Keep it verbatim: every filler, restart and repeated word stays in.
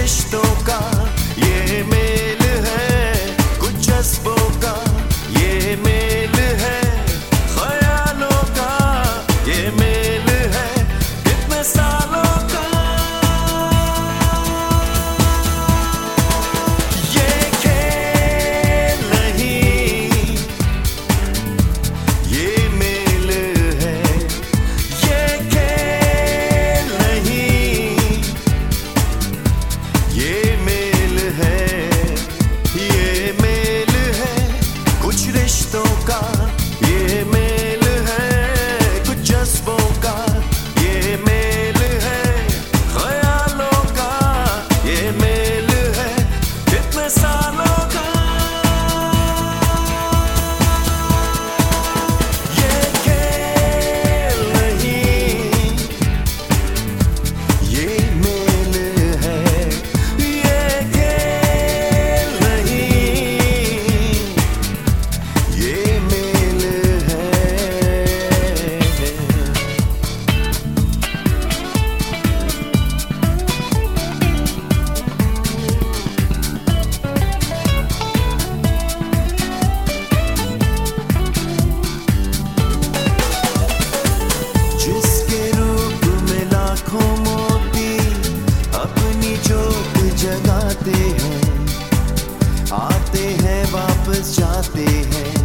रिश्तों का ये मेल है, कुछ जज्बों का ये मेल है, ख्यालों का ये मेल है, कितने सालों का ये खेल नहीं, ये मेल है, ये खेल नहीं, ये मेल है, ये मेल है, कुछ रिश्तों का ये मेल है, कुछ जज्बों का ये मेल है, ख्यालों का ये मेल है, कितने सालों का ये खेल नहीं, ये मेल है, ये खेल नहीं, ये मेल है। जिसके रूप में लाखों मोती अपनी जोत जगाते हैं, आते हैं वापस जाते हैं,